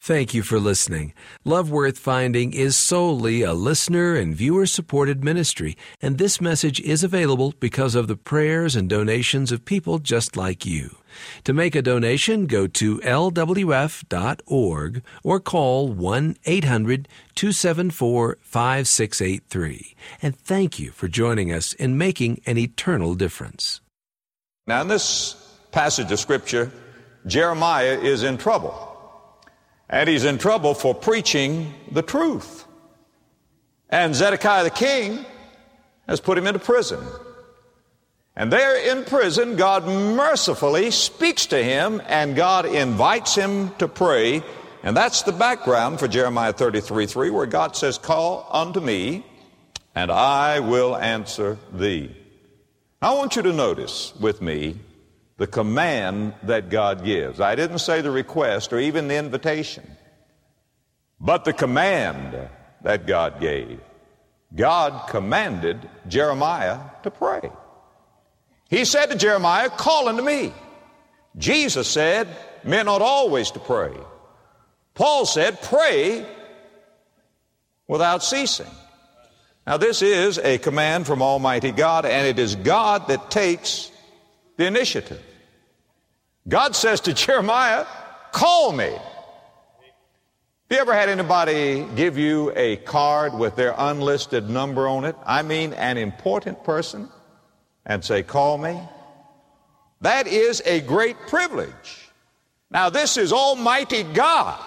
Thank you for listening. Love Worth Finding is solely a listener and viewer-supported ministry, and this message is available because of the prayers and donations of people just like you. To make a donation, go to lwf.org or call 1-800-274-5683. And thank you for joining us in making an eternal difference. Now, in this passage of Scripture, Jeremiah is in trouble. And he's in trouble for preaching the truth. And Zedekiah the king has put him into prison. And there in prison, God mercifully speaks to him, and God invites him to pray. And that's the background for Jeremiah 33:3, where God says, "Call unto me, and I will answer thee." I want you to notice with me the command that God gives. I didn't say the request or even the invitation, but the command that God gave. God commanded Jeremiah to pray. He said to Jeremiah, "Call unto me." Jesus said, "Men ought always to pray." Paul said, "Pray without ceasing." Now, this is a command from Almighty God, and it is God that takes the initiative. God says to Jeremiah, "Call me." Have you ever had anybody give you a card with their unlisted number on it? I mean, an important person, and say, "Call me"? That is a great privilege. Now, this is Almighty God,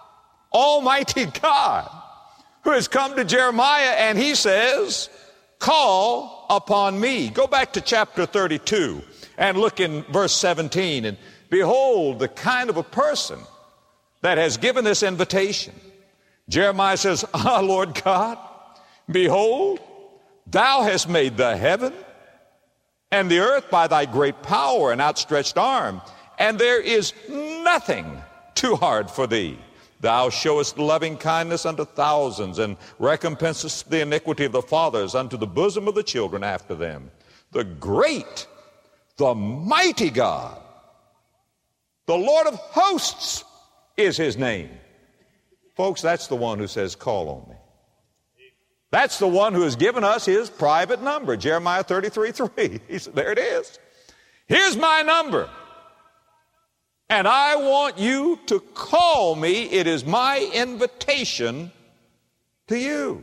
who has come to Jeremiah, and he says, "Call upon me." Go back to chapter 32 and look in verse 17, and behold the kind of a person that has given this invitation. Jeremiah says, "Ah, Lord God, behold, thou hast made the heaven and the earth by thy great power and outstretched arm, and there is nothing too hard for thee. Thou showest loving kindness unto thousands, and recompensest the iniquity of the fathers unto the bosom of the children after them. The great, the mighty God, the Lord of hosts is his name." Folks, that's the one who says, "Call on me." That's the one who has given us his private number, Jeremiah 33:3. He said, there it is. "Here's my number, and I want you to call me. It is my invitation to you."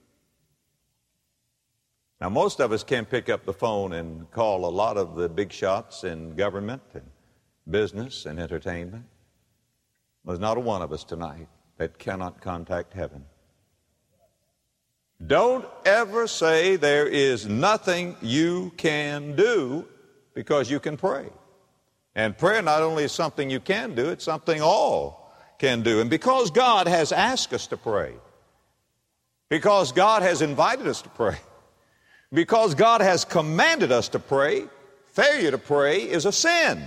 Now, most of us can pick up the phone and call a lot of the big shots in government and business and entertainment. There's not a one of us tonight that cannot contact heaven. Don't ever say there is nothing you can do, because you can pray. And prayer not only is something you can do, it's something all can do. And because God has asked us to pray, because God has invited us to pray, because God has commanded us to pray, failure to pray is a sin.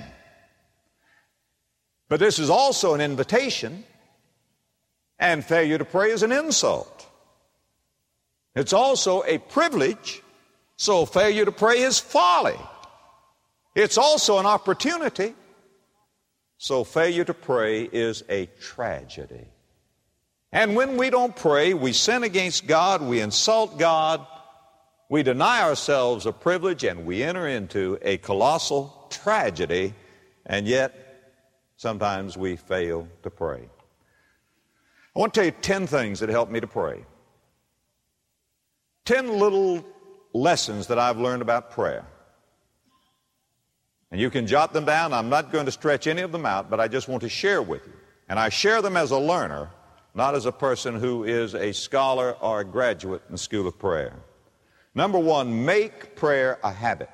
But this is also an invitation, and failure to pray is an insult. It's also a privilege, so failure to pray is folly. It's also an opportunity, so failure to pray is a tragedy. And when we don't pray, we sin against God, we insult God, we deny ourselves a privilege, and we enter into a colossal tragedy, and yet sometimes we fail to pray. I want to tell you 10 things that help me to pray. 10 little lessons that I've learned about prayer. And you can jot them down. I'm not going to stretch any of them out, but I just want to share with you. And I share them as a learner, not as a person who is a scholar or a graduate in the school of prayer. Number one, make prayer a habit.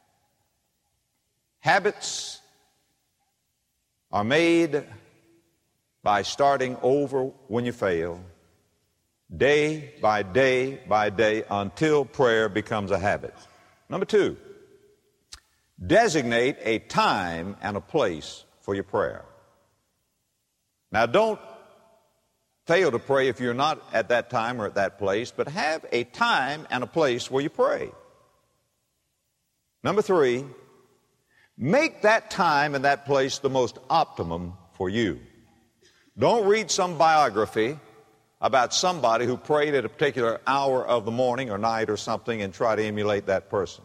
Habits are made by starting over when you fail, day by day by day, until prayer becomes a habit. Number two, designate a time and a place for your prayer. Now, don't fail to pray if you're not at that time or at that place, but have a time and a place where you pray. Number three, make that time and that place the most optimum for you. Don't read some biography about somebody who prayed at a particular hour of the morning or night or something and try to emulate that person.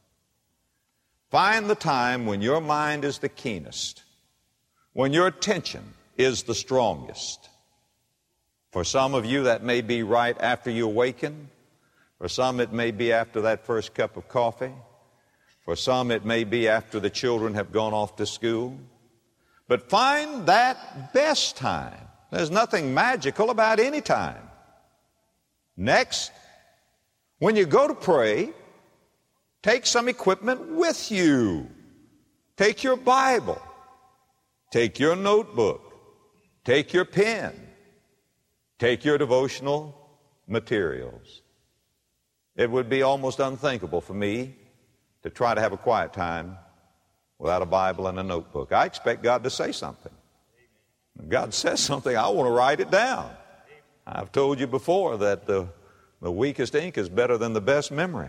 Find the time when your mind is the keenest, when your attention is the strongest. For some of you, that may be right after you awaken. For some, it may be after that first cup of coffee. For some, it may be after the children have gone off to school. But find that best time. There's nothing magical about any time. Next, when you go to pray, take some equipment with you. Take your Bible. Take your notebook. Take your pen. Take your devotional materials. It would be almost unthinkable for me to try to have a quiet time without a Bible and a notebook. I expect God to say something. If God says something, I want to write it down. I've told you before that the weakest ink is better than the best memory.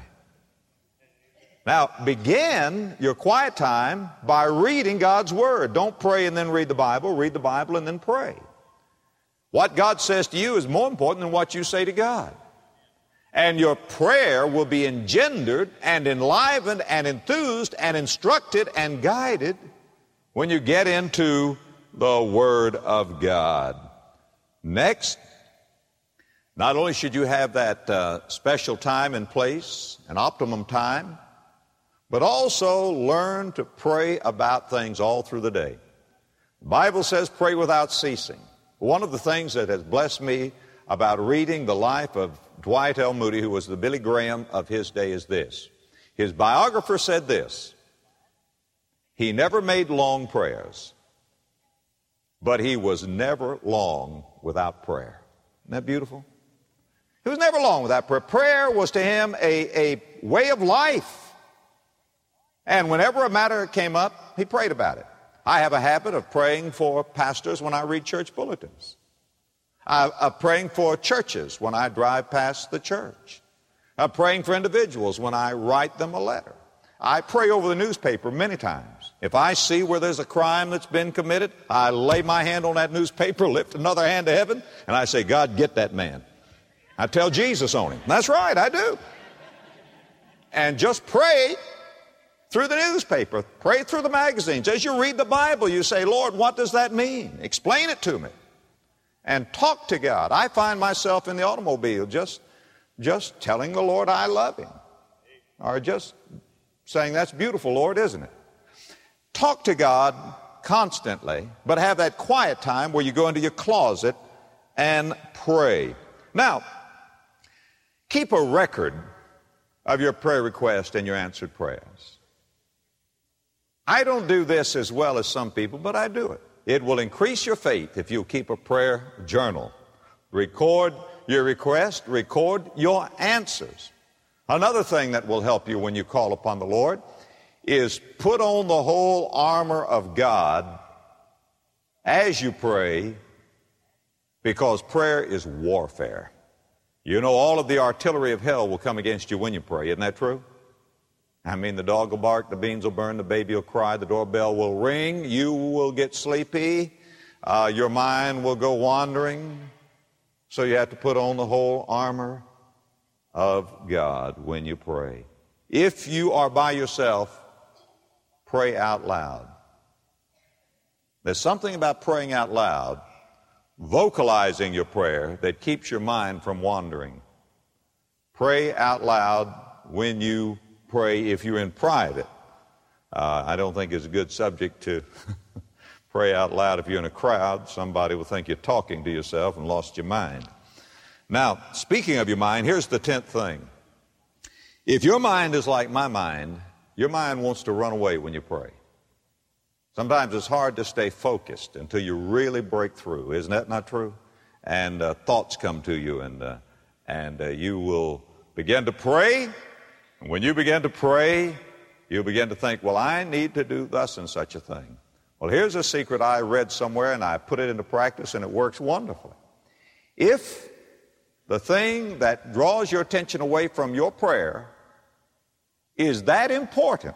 Now, begin your quiet time by reading God's Word. Don't pray and then read the Bible. Read the Bible and then pray. What God says to you is more important than what you say to God. And your prayer will be engendered and enlivened and enthused and instructed and guided when you get into the Word of God. Next, not only should you have that special time and place, an optimum time, but also learn to pray about things all through the day. The Bible says pray without ceasing. One of the things that has blessed me about reading the life of Dwight L. Moody, who was the Billy Graham of his day, is this. His biographer said this: he never made long prayers, but he was never long without prayer. Isn't that beautiful? He was never long without prayer. Prayer was to him a way of life. And whenever a matter came up, he prayed about it. I have a habit of praying for pastors when I read church bulletins. Of praying for churches when I drive past the church. Of praying for individuals when I write them a letter. I pray over the newspaper many times. If I see where there's a crime that's been committed, I lay my hand on that newspaper, lift another hand to heaven, and I say, God, get that man. I tell Jesus on him. That's right, I do. And just pray through the newspaper. Pray through the magazines. As you read the Bible, you say, Lord, what does that mean? Explain it to me. And talk to God. I find myself in the automobile just telling the Lord I love Him. Or just saying, that's beautiful, Lord, isn't it? Talk to God constantly, but have that quiet time where you go into your closet and pray. Now, keep a record of your prayer request and your answered prayers. I don't do this as well as some people, but I do it. It will increase your faith if you'll keep a prayer journal. Record your request, record your answers. Another thing that will help you when you call upon the Lord is put on the whole armor of God as you pray, because prayer is warfare. You know, all of the artillery of hell will come against you when you pray. Isn't that true? I mean, the dog will bark, the beans will burn, the baby will cry, the doorbell will ring, you will get sleepy, your mind will go wandering. So you have to put on the whole armor of God when you pray. If you are by yourself, pray out loud. There's something about praying out loud, vocalizing your prayer, that keeps your mind from wandering. Pray out loud when you pray if you're in private. I don't think it's a good subject to pray out loud if you're in a crowd. Somebody will think you're talking to yourself and lost your mind. Now, speaking of your mind, here's the 10th thing. If your mind is like my mind, your mind wants to run away when you pray. Sometimes it's hard to stay focused until you really break through. Isn't that not true? And thoughts come to you, and you will begin to pray. And when you begin to pray, you begin to think, well, I need to do thus and such a thing. Well, here's a secret I read somewhere, and I put it into practice, and it works wonderfully. If the thing that draws your attention away from your prayer is that important,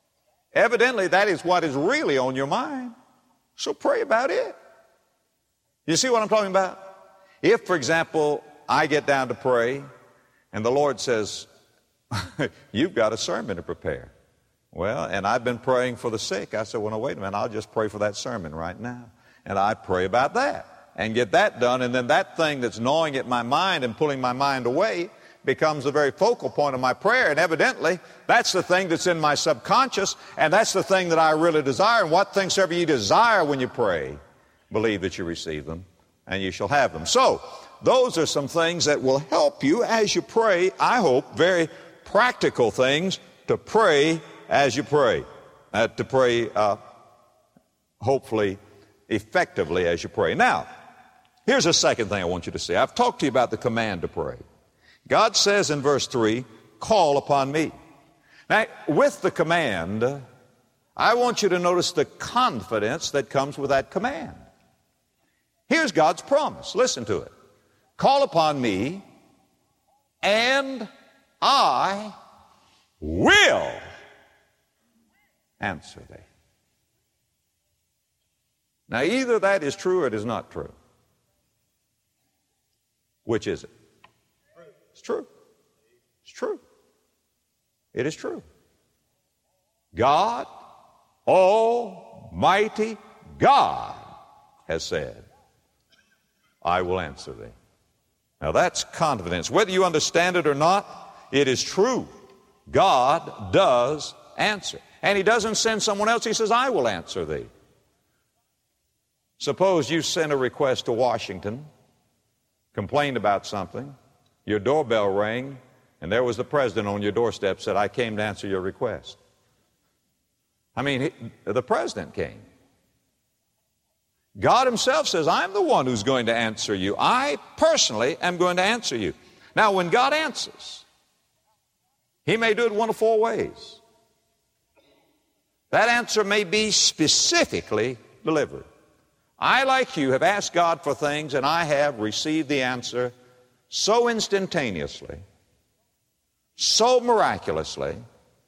evidently that is what is really on your mind. So pray about it. You see what I'm talking about? If, for example, I get down to pray and the Lord says, you've got a sermon to prepare. Well, and I've been praying for the sick. I said, well, no, wait a minute, I'll just pray for that sermon right now. And I pray about that and get that done. And then that thing that's gnawing at my mind and pulling my mind away becomes the very focal point of my prayer. And evidently, that's the thing that's in my subconscious, and that's the thing that I really desire. And what things ever you desire when you pray, believe that you receive them, and you shall have them. So, those are some things that will help you as you pray, I hope, very practical things to pray as you pray, to pray hopefully effectively as you pray. Now, here's a second thing I want you to see. I've talked to you about the command to pray. God says in verse 3, call upon me. Now, with the command, I want you to notice the confidence that comes with that command. Here's God's promise. Listen to it. Call upon me, and I will answer thee. Now, either that is true or it is not true. Which is it? It's true. It's true. It is true. God, Almighty God, has said, I will answer thee. Now that's confidence. Whether you understand it or not, it is true. God does answer. And He doesn't send someone else. He says, I will answer thee. Suppose you sent a request to Washington, complained about something, your doorbell rang, and there was the president on your doorstep, said, I came to answer your request. I mean, the president came. God Himself says, I'm the one who's going to answer you. I personally am going to answer you. Now, when God answers, He may do it one of four ways. That answer may be specifically delivered. I, like you, have asked God for things, and I have received the answer so instantaneously, so miraculously,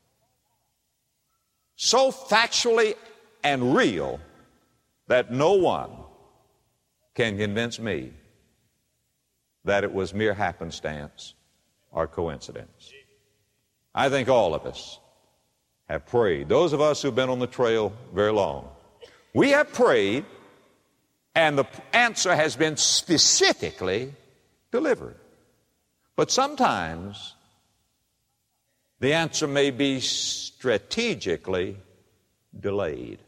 so factually and real that no one can convince me that it was mere happenstance or coincidence. I think all of us have prayed. Those of us who've been on the trail very long, we have prayed, and the answer has been specifically delivered. But sometimes the answer may be strategically delayed.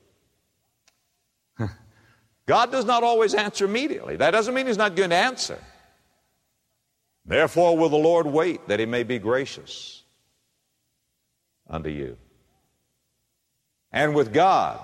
God does not always answer immediately. That doesn't mean He's not going to answer. Therefore will the Lord wait, that He may be gracious unto you. And with God,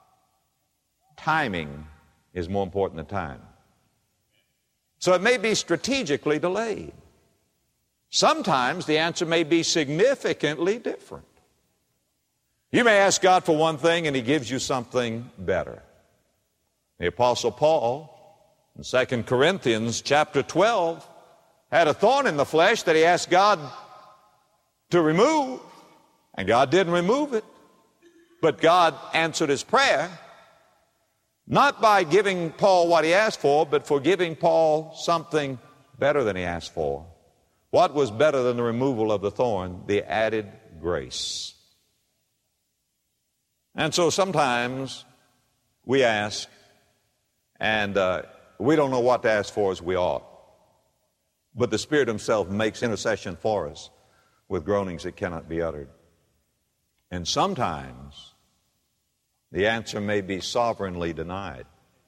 timing is more important than time. So it may be strategically delayed. Sometimes the answer may be significantly different. You may ask God for one thing and He gives you something better. The Apostle Paul in 2 Corinthians chapter 12 had a thorn in the flesh that he asked God to remove, and God didn't remove it. But God answered his prayer, not by giving Paul what he asked for, but for giving Paul something better than he asked for. What was better than the removal of the thorn? The added grace. And so sometimes we ask, and we don't know what to ask for as we ought. But the Spirit Himself makes intercession for us with groanings that cannot be uttered. And sometimes the answer may be sovereignly denied.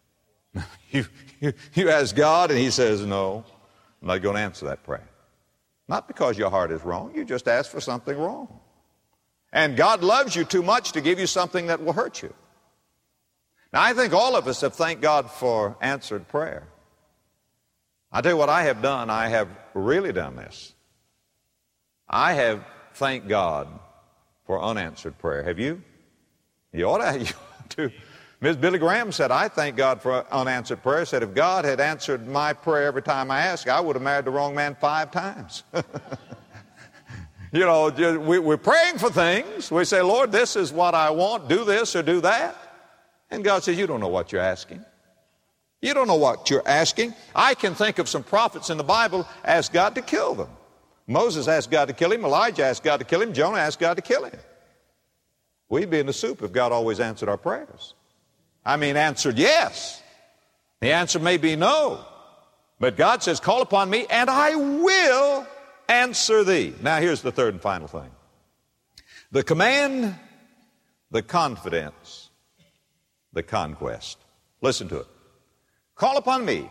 You ask God and He says, no, I'm not going to answer that prayer. Not because your heart is wrong. You just asked for something wrong. And God loves you too much to give you something that will hurt you. Now, I think all of us have thanked God for answered prayer. I tell you what I have done. I have really done this. I have thanked God for unanswered prayer. Have you? You ought to. Ms. Billy Graham said, I thank God for unanswered prayer. Said, if God had answered my prayer every time I asked, I would have married the wrong man 5 times. You know, we're praying for things. We say, Lord, this is what I want. Do this or do that. And God says, you don't know what you're asking. You don't know what you're asking. I can think of some prophets in the Bible ask God to kill them. Moses asked God to kill him. Elijah asked God to kill him. Jonah asked God to kill him. We'd be in the soup if God always answered our prayers. I mean, answered yes. The answer may be no. But God says, call upon me and I will answer thee. Now here's the third and final thing. The command, the confidence, the conquest. Listen to it. Call upon me,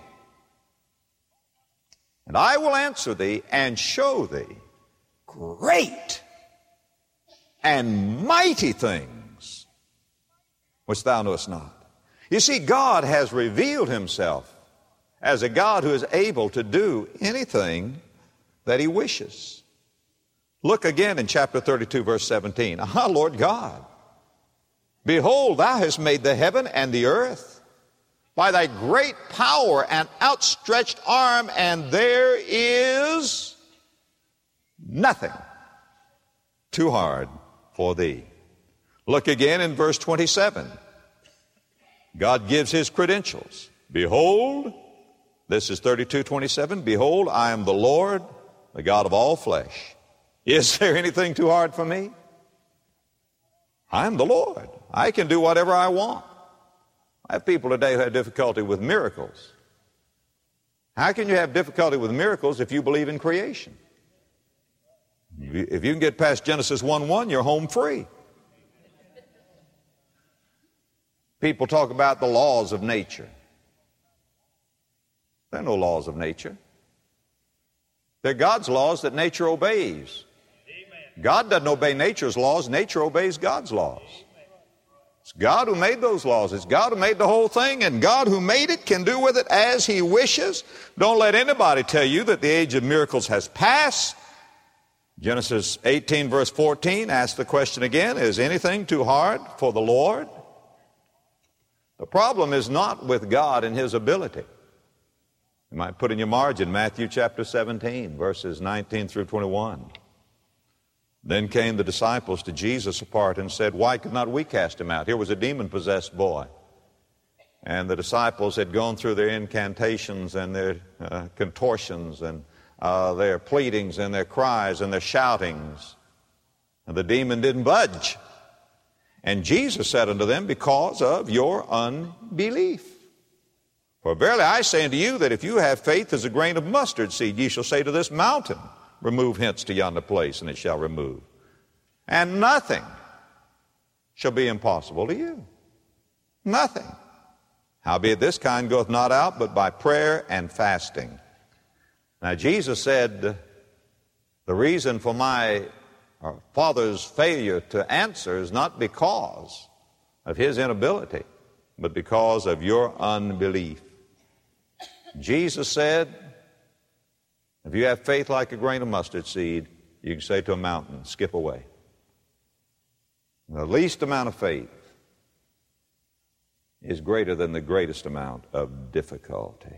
and I will answer thee and show thee great and mighty things which thou knowest not. You see, God has revealed himself as a God who is able to do anything that he wishes. Look again in chapter 32, verse 17. Ah, Lord God, behold, thou hast made the heaven and the earth by thy great power and outstretched arm, and there is nothing too hard for thee. Look again in verse 27. God gives his credentials. Behold, this is 32:27. Behold, I am the Lord, the God of all flesh. Is there anything too hard for me? I am the Lord. I can do whatever I want. I have people today who have difficulty with miracles. How can you have difficulty with miracles if you believe in creation? If you can get past Genesis 1:1, you're home free. People talk about the laws of nature. There are no laws of nature. They're God's laws that nature obeys. God doesn't obey nature's laws. Nature obeys God's laws. It's God who made those laws. It's God who made the whole thing, and God who made it can do with it as he wishes. Don't let anybody tell you that the age of miracles has passed. Genesis 18, verse 14, asks the question again, is anything too hard for the Lord? The problem is not with God and his ability. You might put in your margin Matthew chapter 17, verses 19 through 21. Then came the disciples to Jesus apart and said, why could not we cast him out? Here was a demon-possessed boy. And the disciples had gone through their incantations and their contortions and their pleadings and their cries and their shoutings. And the demon didn't budge. And Jesus said unto them, because of your unbelief. For verily I say unto you that if you have faith as a grain of mustard seed, ye shall say to this mountain, remove hence to yonder place, and it shall remove. And nothing shall be impossible to you. Nothing. Howbeit this kind goeth not out but by prayer and fasting. Now Jesus said, the reason for my Father's failure to answer is not because of his inability, but because of your unbelief. Jesus said, if you have faith like a grain of mustard seed, you can say to a mountain, skip away. The least amount of faith is greater than the greatest amount of difficulty.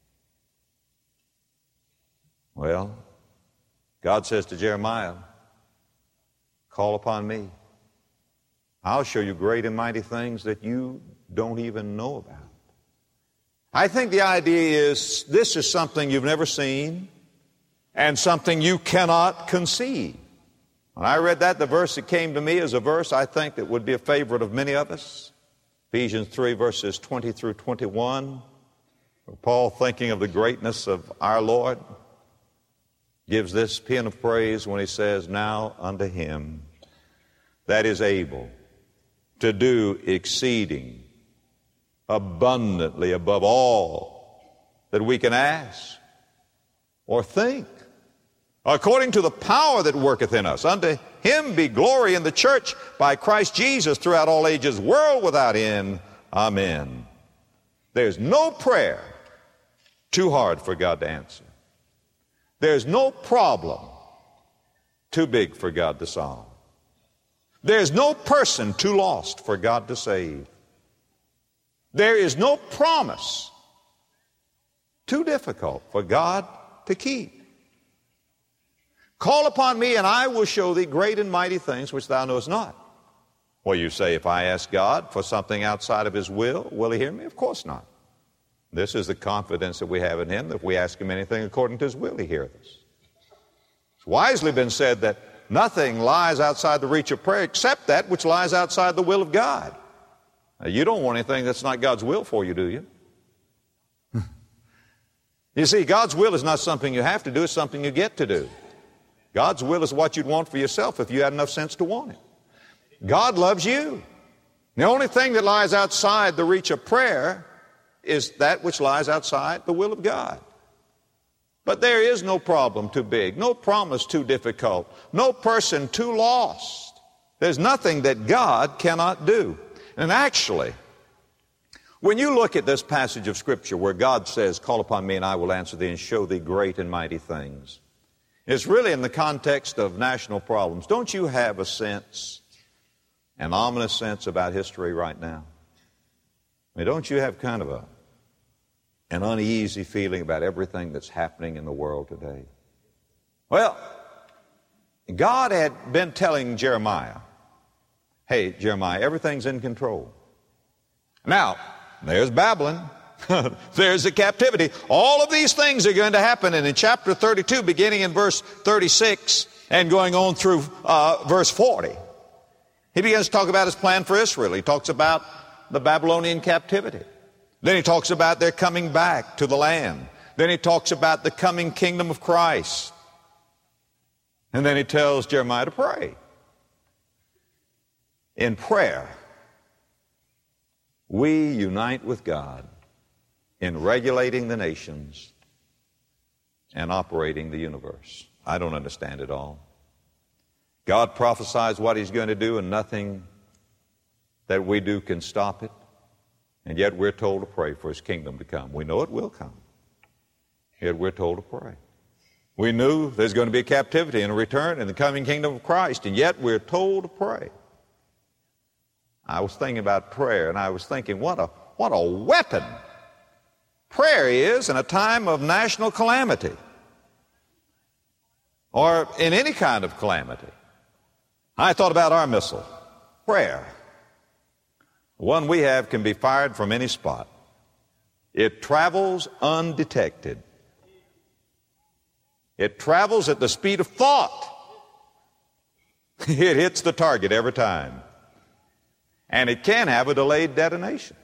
Well, God says to Jeremiah, call upon me. I'll show you great and mighty things that you don't even know about. I think the idea is this is something you've never seen and something you cannot conceive. When I read that, the verse that came to me is a verse I think that would be a favorite of many of us. Ephesians 3, verses 20 through 21. Paul, thinking of the greatness of our Lord, gives this paean of praise when he says, now unto him that is able to do exceeding abundantly above all that we can ask or think, according to the power that worketh in us. Unto him be glory in the church by Christ Jesus throughout all ages, world without end. Amen. There's no prayer too hard for God to answer. There's no problem too big for God to solve. There's no person too lost for God to save. There is no promise too difficult for God to keep. Call upon me, and I will show thee great and mighty things which thou knowest not. Well, you say, if I ask God for something outside of his will he hear me? Of course not. This is the confidence that we have in Him, that if we ask Him anything according to His will, He heareth us. It's wisely been said that nothing lies outside the reach of prayer except that which lies outside the will of God. Now, you don't want anything that's not God's will for you, do you? You see, God's will is not something you have to do, it's something you get to do. God's will is what you'd want for yourself if you had enough sense to want it. God loves you. The only thing that lies outside the reach of prayer is that which lies outside the will of God. But there is no problem too big, no promise too difficult, no person too lost. There's nothing that God cannot do. And actually, when you look at this passage of Scripture where God says, call upon me and I will answer thee and show thee great and mighty things, it's really in the context of national problems. Don't you have a sense, an ominous sense about history right now? I mean, don't you have kind of an uneasy feeling about everything that's happening in the world today? Well, God had been telling Jeremiah, hey, Jeremiah, everything's in control. Now, there's Babylon. There's the captivity. All of these things are going to happen. And in chapter 32, beginning in verse 36 and going on through verse 40, he begins to talk about his plan for Israel. He talks about the Babylonian captivity. Then he talks about their coming back to the land. Then he talks about the coming kingdom of Christ. And then he tells Jeremiah to pray. In prayer, we unite with God in regulating the nations and operating the universe. I don't understand it all. God prophesies what He's going to do, and nothing that we do can stop it. And yet we're told to pray for His kingdom to come. We know it will come. Yet we're told to pray. We knew there's going to be a captivity and a return in the coming kingdom of Christ, and yet we're told to pray. I was thinking about prayer, and I was thinking, what a weapon prayer is in a time of national calamity or in any kind of calamity. I thought about our missile, prayer. The one we have can be fired from any spot. It travels undetected. It travels at the speed of thought. It hits the target every time. And it can have a delayed detonation.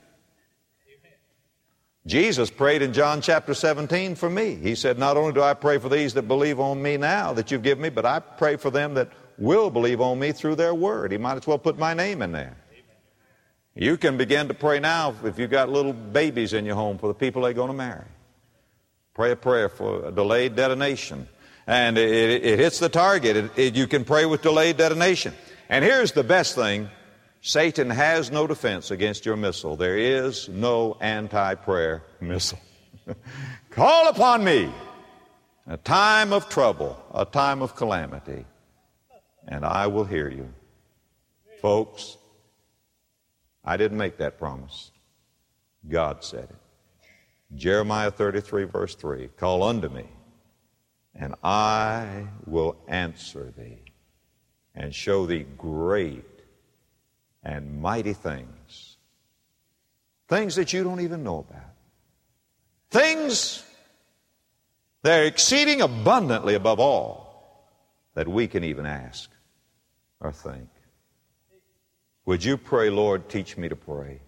Jesus prayed in John chapter 17 for me. He said, not only do I pray for these that believe on me now that you've given me, but I pray for them that will believe on me through their word. He might as well put my name in there. You can begin to pray now if you've got little babies in your home for the people they're going to marry. Pray a prayer for a delayed detonation. And it hits the target. You can pray with delayed detonation. And here's the best thing. Satan has no defense against your missile. There is no anti-prayer missile. Call upon me. A time of trouble, a time of calamity, and I will hear you. Folks, I didn't make that promise. God said it. Jeremiah 33, verse 3, call unto me, and I will answer thee, and show thee great and mighty things. Things that you don't even know about. Things that are exceeding abundantly above all that we can even ask or think. Would you pray, Lord, teach me to pray?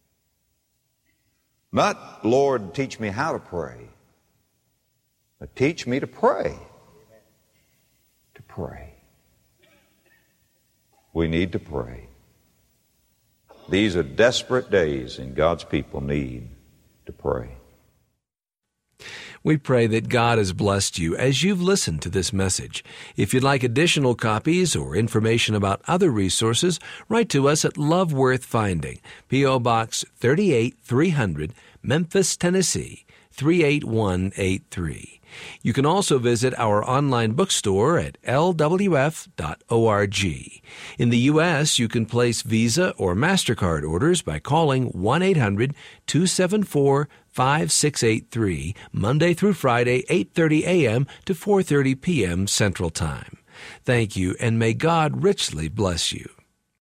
Not, Lord, teach me how to pray, but teach me to pray. To pray. We need to pray. These are desperate days, and God's people need to pray. We pray that God has blessed you as you've listened to this message. If you'd like additional copies or information about other resources, write to us at Love Worth Finding, P.O. Box 38300, Memphis, Tennessee, 38183. You can also visit our online bookstore at lwf.org. In the U.S., you can place Visa or MasterCard orders by calling 1-800-274-5683, Monday through Friday, 8:30 a.m. to 4:30 p.m. Central Time. Thank you, and may God richly bless you.